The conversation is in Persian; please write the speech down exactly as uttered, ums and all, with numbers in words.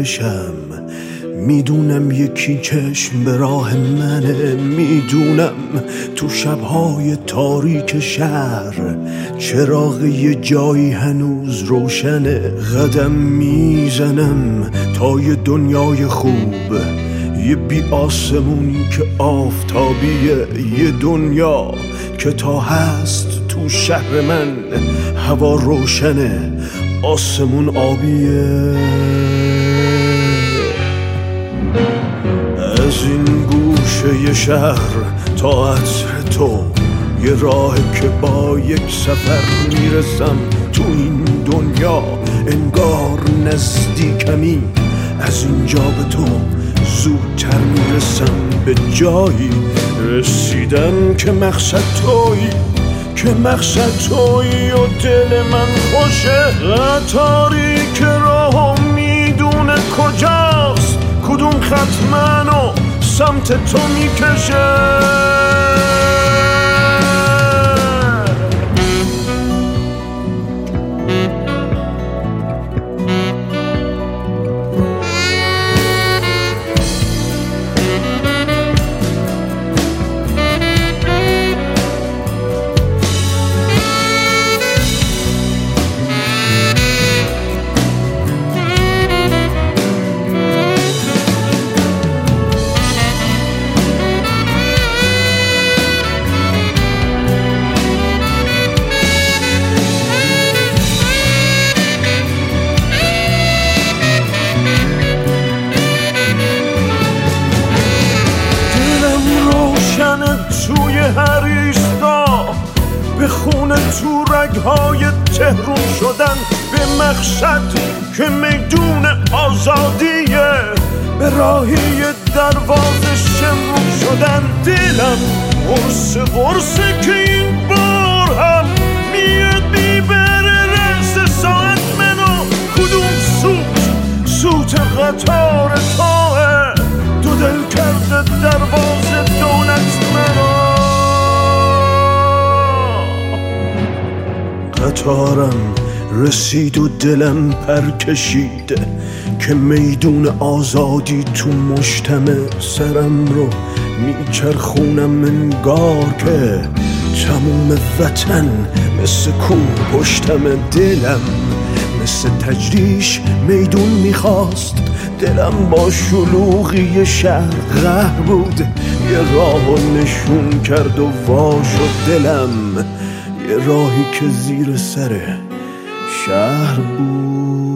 بکشم. میدونم یکی چشم به راه منه، میدونم تو شبهای تاریک شهر چراغ یه جایی هنوز روشنه. قدم میزنم تا یه دنیای خوب، یه بی آسمونی که آفتابیه، یه دنیا که تا هست تو شهر من هوا روشنه، آسمون آبیه. از این گوشه ی شهر تا عطر تو یه راه که با یک سفر میرسم تو این دنیا، انگار نزدیکمی از اینجا به تو زودتر میرسم به جایی رسیدم که مقصد تویی، که مقصد تویی و دل من خوشه. قطاری که راهو میدونه کجاست، کدوم خط منو سمت تو میکشه. توی هر ایستا به خونه تو رگهای تهرون شدن، به مقصد که میدون آزادیه، به راهی دروازه شمرون شدن. دلم قرص قرصه که این بار هم میاد میبره رس ساعت منو. کدوم سوت سوت قطار توه، دو دل کرده دروازه دولت منو. قطارم رسید و دلم پر کشید که میدون آزادی تو مشتمه. سرم رو میچرخونم انگار که تموم وطن مثل کوه پشتمه. دلم مثل تجریش میدون میخواست، دلم با شلوغی شهر غرق بود، یه راهو نشون کرد و وا شد دلم، یه راهی که زیر سر شهر بود.